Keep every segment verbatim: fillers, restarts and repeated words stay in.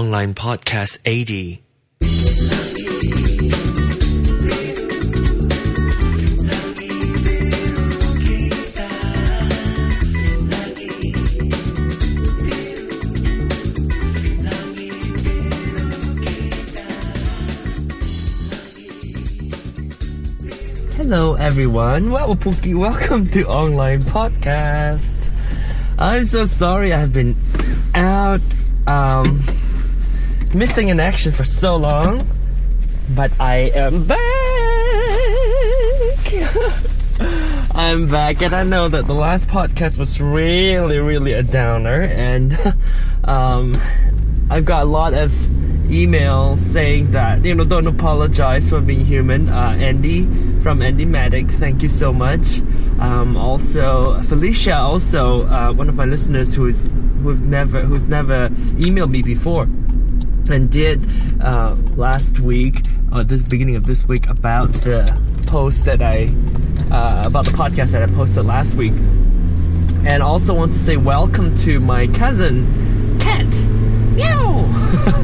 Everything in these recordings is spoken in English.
Online Podcast eighty. Hello everyone, well, Pookie, welcome to Online Podcast. I'm so sorry I've been out, um, missing in action for so long, but I am back! I'm back, and I know that the last podcast was really, really a downer, and um, I've got a lot of emails saying that, you know, don't apologize for being human. Uh, Andy from Andy Matic, thank you so much. Um, also, Felicia, also uh, one of my listeners who is who've never who's never emailed me before, and did uh, last week, or this beginning of this week, about the post that I uh, about the podcast that I posted last week, and also want to say welcome to my cousin Kat. Meow.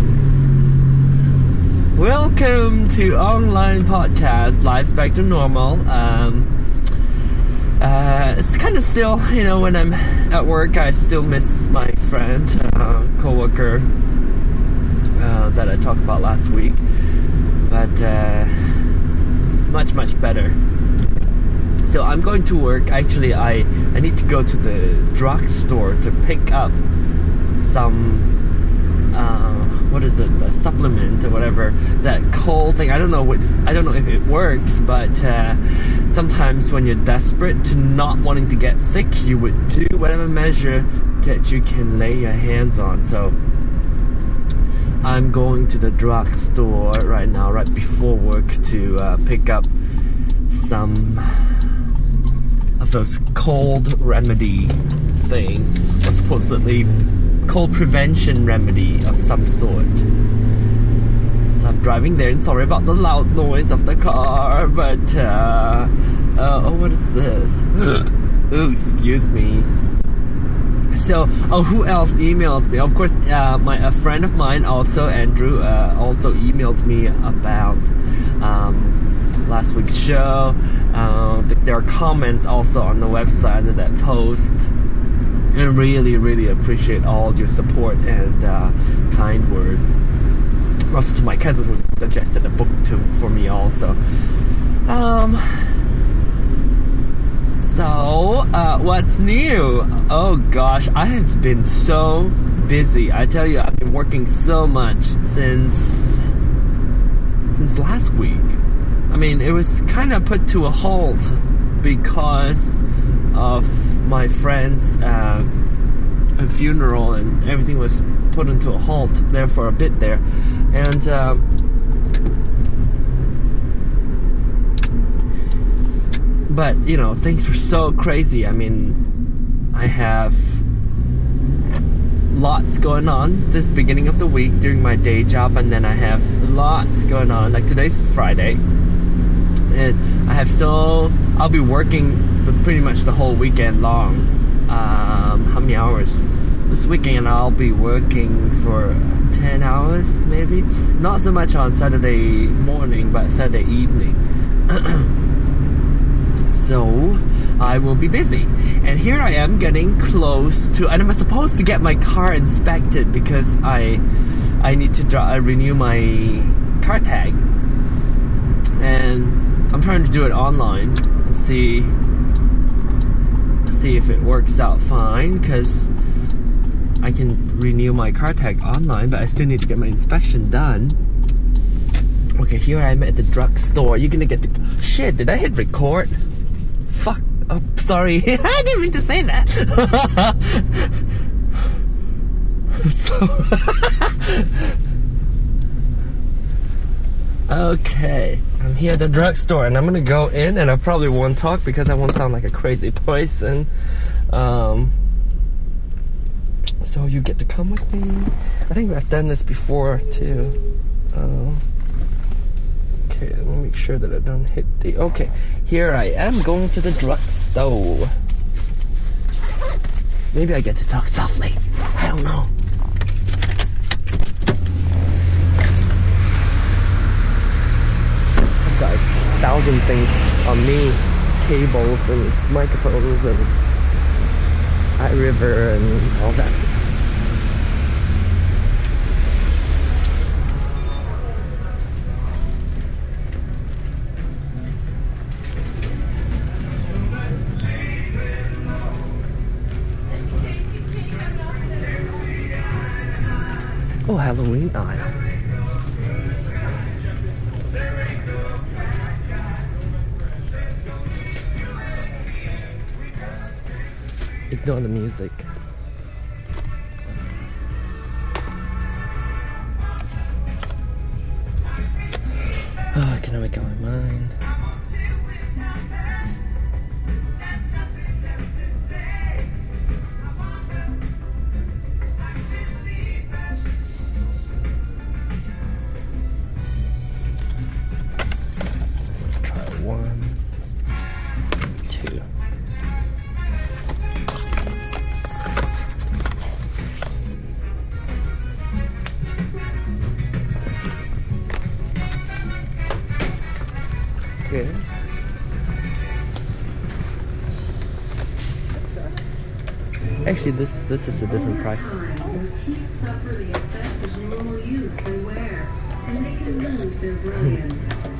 Welcome to Online Podcast. Life's back to normal. Um, uh, it's kind of still, you know, when I'm at work, I still miss my friend, uh, co-worker uh, that I talked about last week. But uh, much, much better. So I'm going to work. Actually, I, I need to go to the drugstore to pick up some... Uh, what is it, the supplement or whatever, that cold thing. I don't know what, I don't know if it works, but uh, sometimes when you're desperate to not wanting to get sick, you would do whatever measure that you can lay your hands on. So I'm going to the drugstore right now, right before work, to uh, pick up some of those cold remedy thing, or supposedly cold prevention remedy of some sort. So I'm driving there, and sorry about the loud noise of the car, but uh, uh oh, what is this? Ooh, excuse me. So, oh, who else emailed me? Of course, uh, my a friend of mine, also Andrew, uh, also emailed me about um, last week's show. Uh, there are comments also on the website under that post. And really, really appreciate all your support and uh, kind words. Also to my cousin who suggested a book to for me also. Um. So, uh, what's new? Oh gosh, I have been so busy. I tell you, I've been working so much since since last week. I mean, it was kind of put to a halt because of my friend's uh, funeral, and everything was put into a halt there for a bit there, and uh, but you know, things were so crazy. I mean, I have lots going on this beginning of the week during my day job, and then I have lots going on, like today's Friday, and I have so I'll be working pretty much the whole weekend long. Um, how many hours? This weekend I'll be working for ten hours maybe. Not so much on Saturday morning, but Saturday evening. So I will be busy. And here I am getting close to, and I'm supposed to get my car inspected because I I need to draw, uh, renew my car tag. And I'm trying to do it online and see see if it works out fine, because I can renew my car tag online, but I still need to get my inspection done. Okay, here I am at the drugstore. You're gonna get the... Shit, did I hit record? Fuck. Oh, sorry. I didn't mean to say that. Okay, I'm here at the drugstore, and I'm gonna go in, and I probably won't talk because I won't sound like a crazy person. Um, so you get to come with me. I think I've done this before too. Um, okay, let me make sure that I don't hit the... Okay, here I am going to the drugstore. Maybe I get to talk softly. I don't know. using things on me, cables and microphones and iRiver and all that. Oh, Halloween aisle. Ignore the music. Oh, I can make up my mind. Okay. Actually, this this is a different price. Your teeth suffer the effects of normal use and wear, and they can lose their brilliance.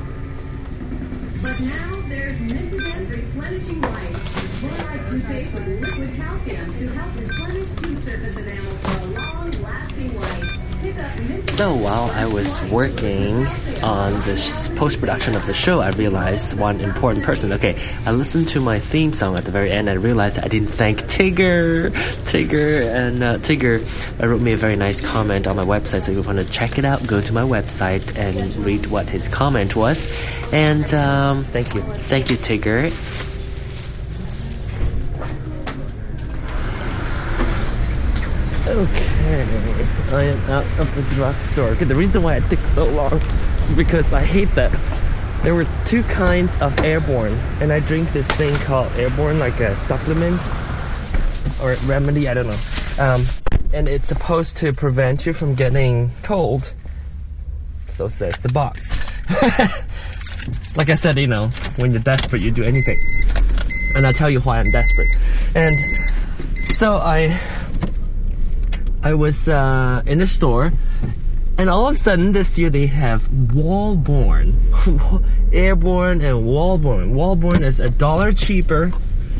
But now there's Minted Replenishing White, fluoride toothpaste with liquid calcium to help replenish tooth surface enamel for a long-lasting white. So while I was working on this post-production of the show, I realized one important person. Okay, I listened to my theme song at the very end and I realized I didn't thank Tigger. Tigger and uh, Tigger uh, wrote me a very nice comment on my website. So if you want to check it out, go to my website and read what his comment was. And um, thank you. Thank you, Tigger. Okay, I am out of the drugstore. Okay, the reason why it took so long is because I hate that there were two kinds of Airborne, and I drink this thing called Airborne, like a supplement or remedy, I don't know. Um, and it's supposed to prevent you from getting cold. So says the box. Like I said, you know, when you're desperate, you do anything. And I'll tell you why I'm desperate. And so I... I was uh, in the store, and all of a sudden this year they have Wallborn, Airborne and Wallborn. Wallborn is a dollar cheaper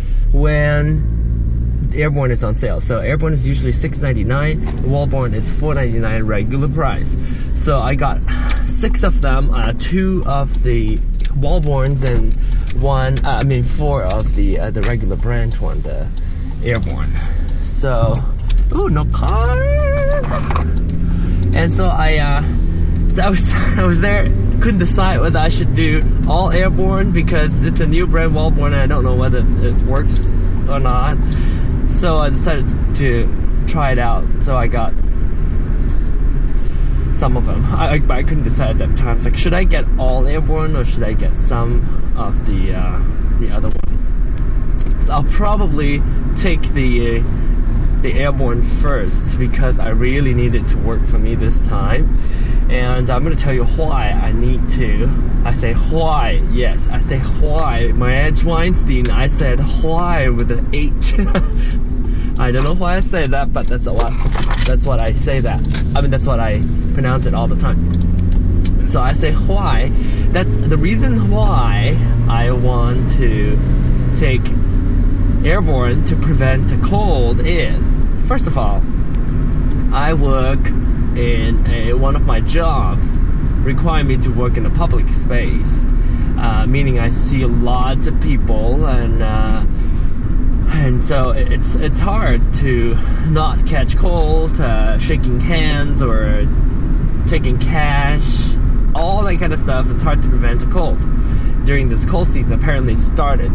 when Airborne is on sale. So Airborne is usually six ninety-nine, Wallborn is four ninety-nine regular price. So I got six of them, uh, two of the Wallborns and one, uh, I mean four of the uh, the regular brand one, the Airborne. So. Ooh, no car. And so I, uh, so I was, I was there, couldn't decide whether I should do all Airborne because it's a new brand, Wallborn, and I don't know whether it works or not. So I decided to try it out. So I got some of them. I, I, I couldn't decide at that time. It's like, should I get all Airborne or should I get some of the uh, the other ones? So I'll probably take the. Uh, the Airborne first because I really need it to work for me this time, and I'm going to tell you why I need to. I say why, yes, I say why. Marianne Weinstein, I said why with an H. I don't know why I say that, but that's what that's what I say that. I mean, that's what I pronounce it all the time. So I say why. That's the reason why I want to take Airborne to prevent a cold is, first of all, I work in a, one of my jobs require me to work in a public space, uh, meaning I see lots of people, and uh, and so it's it's hard to not catch cold, uh, shaking hands or taking cash, all that kind of stuff. It's hard to prevent a cold during this cold season. Apparently started.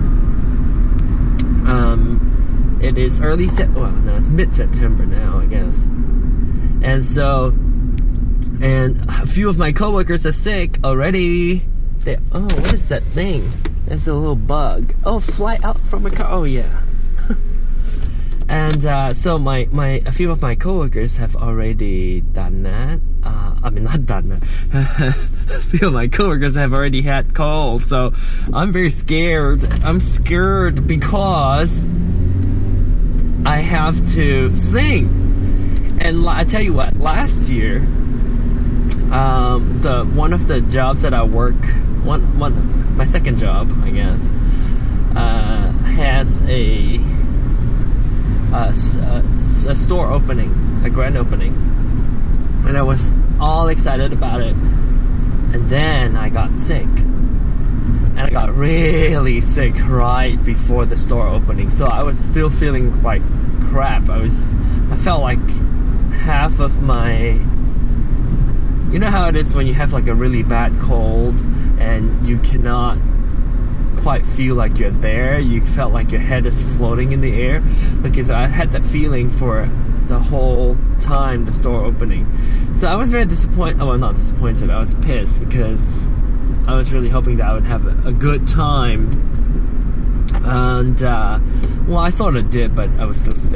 Um, it is early Sep- well, no, it's mid-September now, I guess. And so, and a few of my coworkers are sick already. They, oh, what is that thing? There's a little bug. Oh, fly out from a car. Oh, yeah. And uh, so my, my a few of my coworkers have already done that. Uh, mean, not done. I feel my coworkers have already had cold, so I'm very scared. I'm scared because I have to sing. And I tell you what, last year, um, the one of the jobs that I work, one one my second job, I guess, uh, has a, a a store opening, a grand opening, and I was all excited about it. And then I got sick, and I got really sick right before the store opening. So I was still feeling like crap. I was, I felt like half of my, you know how it is when you have like a really bad cold and you cannot quite feel like you're there. You felt like your head is floating in the air, because I had that feeling for the whole time the store opening. So I was very disappointed. Oh, well, not disappointed. I was pissed because I was really hoping that I would have a, a good time. And uh, well, I sort of did, but I was still sick.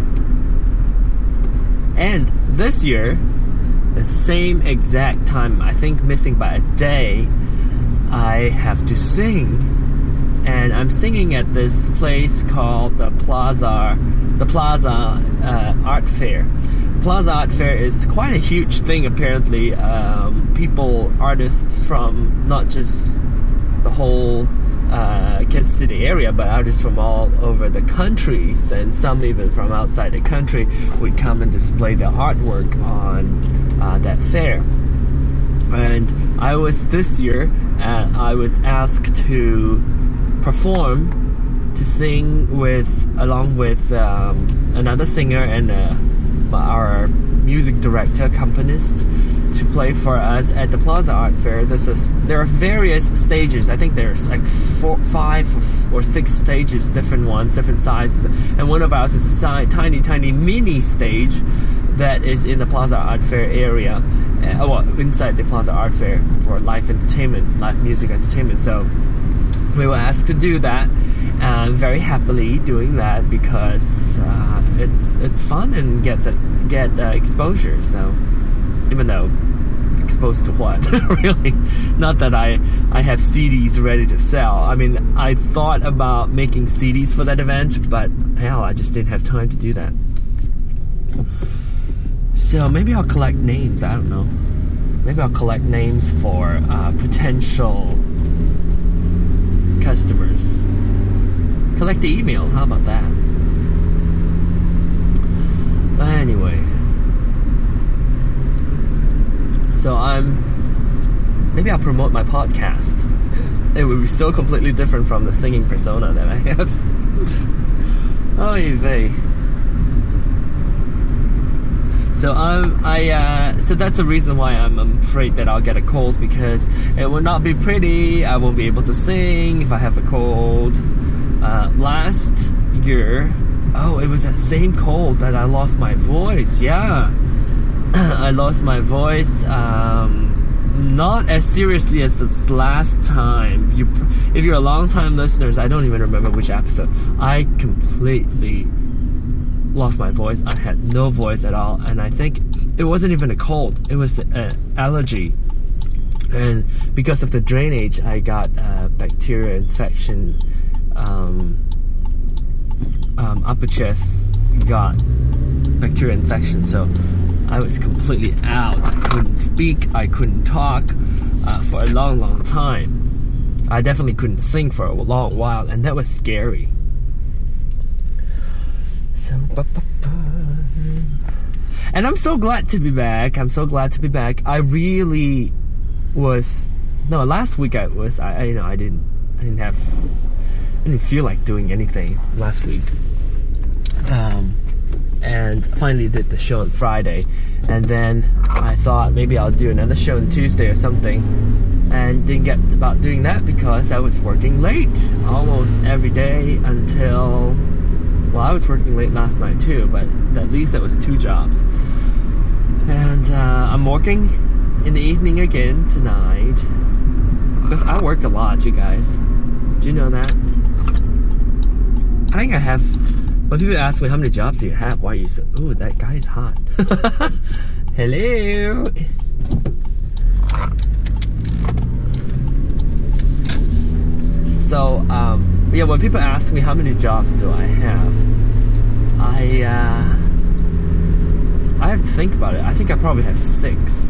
And this year, the same exact time, I think missing by a day, I have to sing. And I'm singing at this place called the Plaza, the Plaza uh, Art Fair. Plaza Art Fair is quite a huge thing, apparently. Um, people, artists from not just the whole uh, Kansas City area, but artists from all over the countries, and some even from outside the country, would come and display their artwork on uh, that fair. And I was this year, uh, I was asked to perform, to sing with, along with um, another singer and uh, our music director, accompanist, to play for us at the Plaza Art Fair. This is, there are various stages. I think there's like four, five or six stages, different ones, different sizes. And one of ours is a si- tiny, tiny mini stage that is in the Plaza Art Fair area. Uh, well, inside the Plaza Art Fair for live entertainment, live music entertainment. So we were asked to do that. And very happily doing that because uh, it's it's fun and gets a, get uh, exposure. So even though exposed to what really, not that I I have C Ds ready to sell. I mean, I thought about making C Ds for that event, but hell, I just didn't have time to do that. So maybe I'll collect names. I don't know. Maybe I'll collect names for uh, potential customers. Collect the email, how about that? Anyway. So I'm... Maybe I'll promote my podcast. It would be so completely different from the singing persona that I have. Oy vey. So um, I uh, so that's the reason why I'm, I'm afraid that I'll get a cold, because it will not be pretty. I won't be able to sing if I have a cold. Uh, last year, oh, it was that same cold that I lost my voice. Yeah, I lost my voice. Um, not as seriously as this last time. You, if you're a long-time listeners, I don't even remember which episode. I completely lost my voice. I had no voice at all, and I think it wasn't even a cold. It was an allergy, and because of the drainage, I got a bacterial infection. Um, um, upper chest got bacterial infection, so I was completely out. I couldn't speak, I couldn't talk uh, for a long, long time. I definitely couldn't sing for a long while, and that was scary. So, and I'm so glad to be back. I'm so glad to be back. I really was. No, last week I was. I, I you know, I didn't. I didn't have. I didn't feel like doing anything last week. Um, and finally did the show on Friday, and then I thought maybe I'll do another show on Tuesday or something, and didn't get about doing that because I was working late almost every day until, well, I was working late last night too, but at least that was two jobs. And uh, I'm working in the evening again tonight because I work a lot, you guys. Do you know that? I think I have. When people ask me how many jobs do you have, why are you so? Ooh, that guy is hot. Hello. So um, yeah, when people ask me how many jobs do I have, I uh, I have to think about it. I think I probably have six.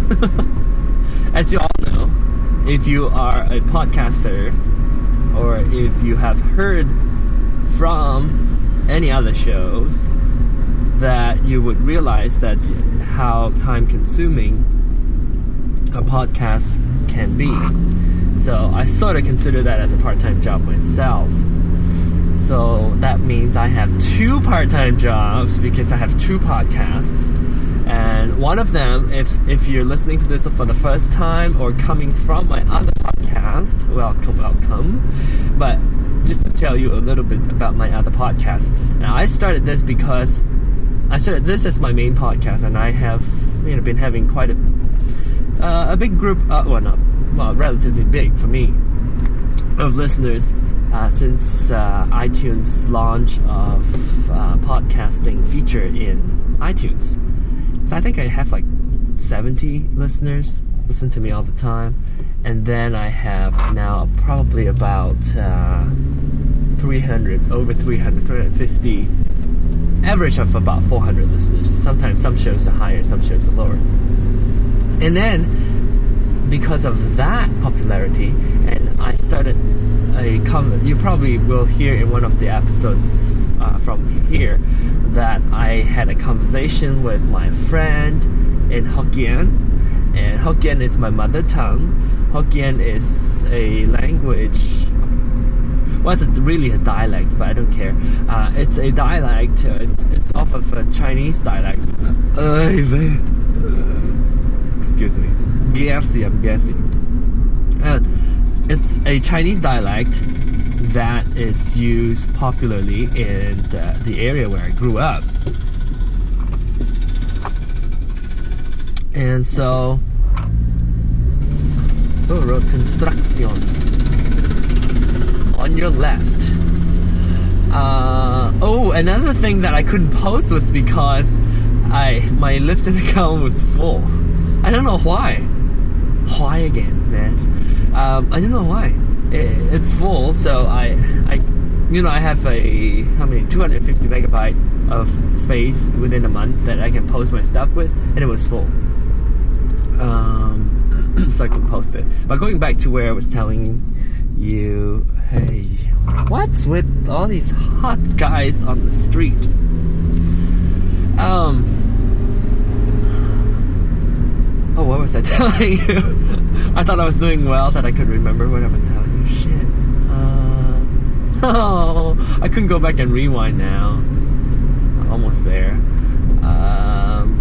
As you all know, if you are a podcaster, or if you have heard from any other shows, that you would realize that how time-consuming a podcast can be. So I sort of consider that as a part-time job myself. So that means I have two part-time jobs because I have two podcasts. And one of them, if if you're listening to this for the first time or coming from my other podcast, welcome, welcome. But just to tell you a little bit about my other podcast. Now, I started this because I started this as my main podcast, and I have, you know, been having quite a uh, a big group, uh, well, not well, relatively big for me, of listeners uh, since uh, iTunes' launch of uh, podcasting feature in iTunes. So I think I have like seventy listeners listen to me all the time, and then I have now probably about uh, three hundred, over three hundred, three hundred fifty, average of about four hundred listeners. Sometimes some shows are higher, some shows are lower. And then because of that popularity, and I started a comment, you probably will hear in one of the episodes uh, from here, that I had a conversation with my friend in Hokkien, and Hokkien is my mother tongue. Hokkien is a language, well, it's really a dialect, but I don't care. Uh, it's a dialect, uh, it's, it's off of a Chinese dialect. Excuse me. Gassy, I'm guessing. Uh, it's a Chinese dialect that is used popularly in the, the area where I grew up. And so, oh, road construction on your left. Uh, oh, another thing that I couldn't post was because I my Libsyn account was full. I don't know why. Why again, man? Um, I don't know why. It, it's full, so I, I, you know, I have a how many two hundred fifty megabyte of space within a month that I can post my stuff with, and it was full. Um, so I couldn't post it. But going back to where I was telling you, hey, what's with all these hot guys on the street? Um. Oh, what was I telling you? I thought I was doing well, that I could remember what I was telling you. Shit. Uh, oh, I couldn't go back and rewind now. Almost there. Um,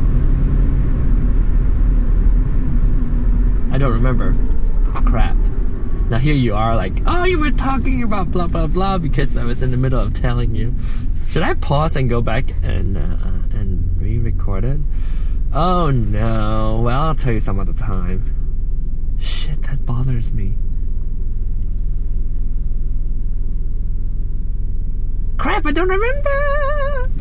I don't remember. Crap. Now here you are like, oh, you were talking about blah, blah, blah, because I was in the middle of telling you. Should I pause and go back and, uh, and re-record it? Oh no, well, I'll tell you some other time. Shit, that bothers me. Crap, I don't remember!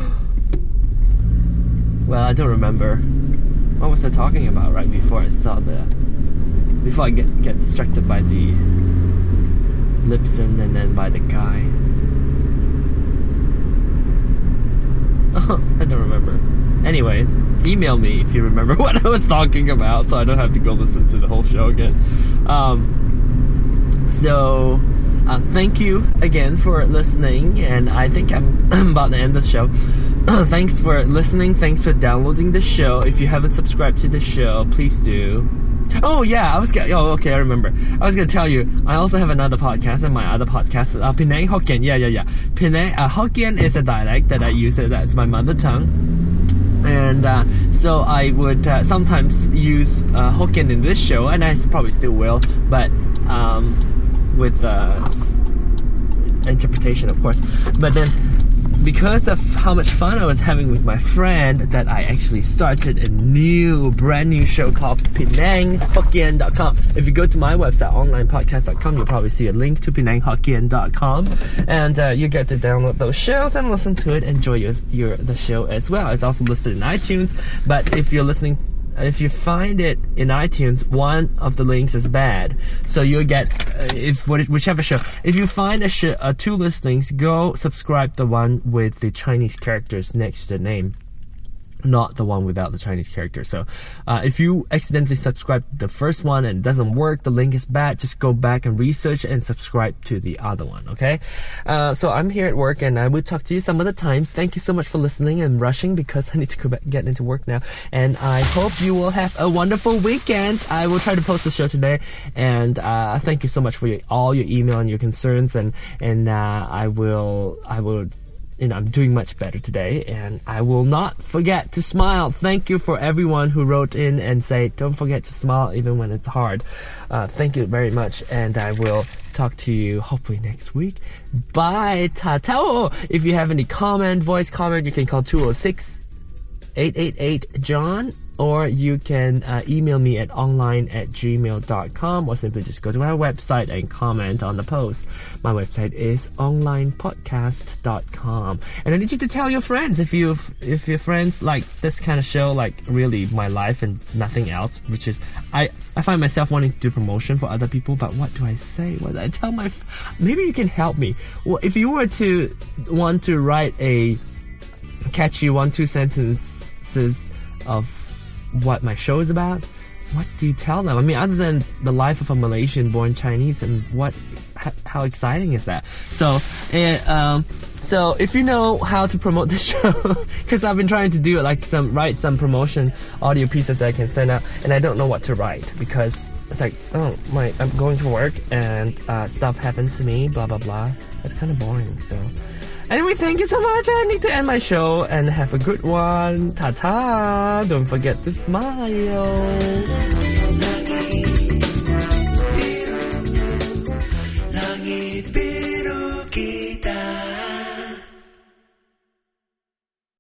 Well, I don't remember. What was I talking about right before I saw the... Before I get, get distracted by the Libsyn and then by the guy. Oh, I don't remember. Anyway, email me if you remember what I was talking about, so I don't have to go listen to the whole show again. Um, so, uh, thank you again for listening, and I think I'm about to end the show. Thanks for listening, thanks for downloading the show. If you haven't subscribed to the show, please do. Oh yeah, I was gonna, oh okay, I remember. I was gonna tell you, I also have another podcast, and my other podcast is uh, Penang Hokkien. Yeah, yeah, yeah. Penang uh, Hokkien is a dialect that I use. That's my mother tongue. And uh, so I would uh, sometimes use uh, Hokkien in this show, and I probably still will, but um, with uh, interpretation, of course. But then, because of how much fun I was having with my friend, that I actually started a new, brand new show called Penang Hokkien dot com. If you go to my website, online podcast dot com, you'll probably see a link to Penang Hokkien dot com, and uh, you get to download those shows and listen to it, enjoy your, your the show as well. It's also listed in iTunes, but if you're listening if you find it in iTunes, one of the links is bad. So you'll get, uh, if whichever show. If you find a sh- uh, two listings, go subscribe the one with the Chinese characters next to the name, not the one without the Chinese character. So uh, if you accidentally subscribe to the first one and it doesn't work, the link is bad, just go back and research and subscribe to the other one, okay? Uh, so I'm here at work and I will talk to you some other time. Thank you so much for listening and rushing because I need to go back, get into work now. And I hope you will have a wonderful weekend. I will try to post the show today. And uh, thank you so much for your, all your email and your concerns. And, and uh, I will... I will You know, I'm doing much better today, and I will not forget to smile. Thank you for everyone who wrote in and say, don't forget to smile even when it's hard. Uh, thank you very much, and I will talk to you hopefully next week. Bye, ta-ta. Oh, if you have any comment, voice comment, you can call two oh six, eight eight eight, John, or you can uh, email me at online at gmail dot com, or simply just go to our website and comment on the post. My website is online podcast dot com, and I need you to tell your friends if you if your friends like this kind of show, like really my life and nothing else, which is I I find myself wanting to do promotion for other people, but what do I say? What do I tell my f- maybe you can help me. Well, if you were to want to write a catchy one two sentences of what my show is about, what do you tell them? I mean, other than the life of a Malaysian born Chinese, and what h- how exciting is that? So uh, um so if you know how to promote the show, because I've been trying to do it, like some write some promotion audio pieces that I can send out, and I don't know what to write because it's like, oh my, I'm going to work and uh, stuff happens to me, blah blah blah. It's kind of boring. So anyway, thank you so much. I need to end my show, and have a good one. Ta-ta. Don't forget to smile.